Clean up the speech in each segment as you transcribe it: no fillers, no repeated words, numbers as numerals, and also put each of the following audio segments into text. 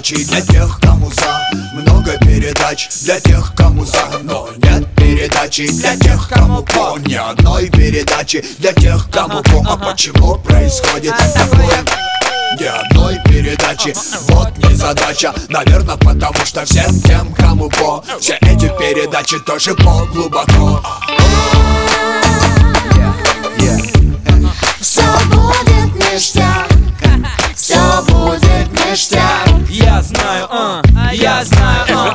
передачи для тех, кому за. Много передач для тех, кому за. Но нет передачи для тех, кому по. Ни одной передачи для тех, кому по. А почему происходит такое? Ни одной передачи, вот незадача. Наверное, потому что всем тем, кому по. Все эти передачи тоже по глубоко. Все будет ништяк, все будет ништяк. Я знаю, я знаю,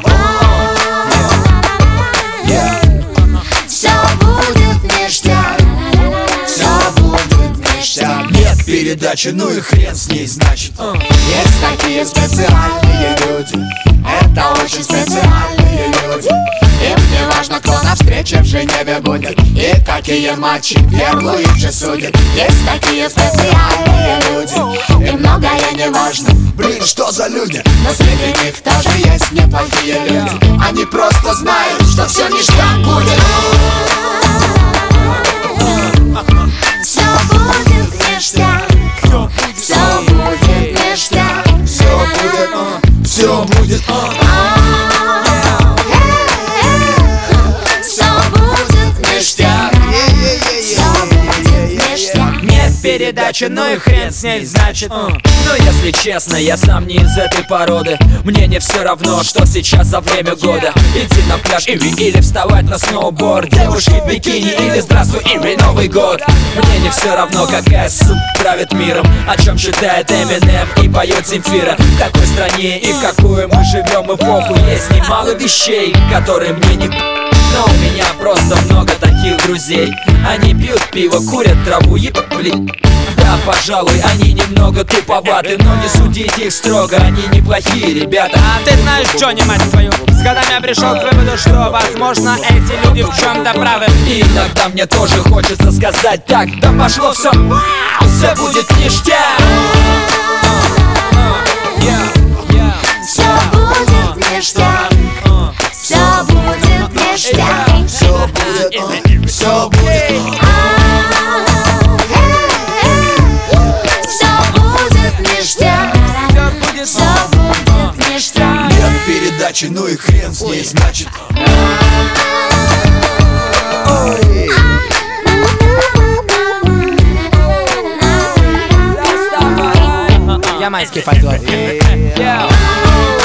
Все будет ништяк, все будет ништяк. Нет передачи, ну и хрен с ней, значит. Есть такие специальные люди, это очень специальные люди. Им не важно, кто на встрече в Женеве будет и какие матчи первые же судят. Есть такие специальные люди, им многое не важно. Блин, что за люди? Но среди них тоже есть неплохие люди. Они просто знают, что все ништяк будет. Все будет ништяк, все будет ништяк. Все будет, Все будет ништяк, все будет ништяк. Нет передачи, ну и хрен с ней, значит. Но если честно, я сам не из этой породы. Мне не все равно, что сейчас за время года. Идти на пляж или вставать на сноуборд. Девушки в бикини или здравствуй, или Новый год. Мне не все равно, какая суп правит миром. О чем читает Эминем и поет Земфира. В какой стране и в какую мы живем эпоху. Есть немало вещей, которые мне не... Но у меня просто много таких друзей. Они пьют пиво, курят траву и блин. Да, пожалуй, они немного туповаты, но не судите их строго, они неплохие ребята. А ты знаешь, Джонни, мать твою, с годами я пришел к выводу, что, возможно, эти люди в чем-то правы. И иногда мне тоже хочется сказать так: да пошло все, все будет ништяк. Все будет ништяк, все будет ништяк. все будет, все будет. Все будет ништяк, все будет ништяк. Нет передачи, ну и хрен с ней, значит. Ямайский фольклор.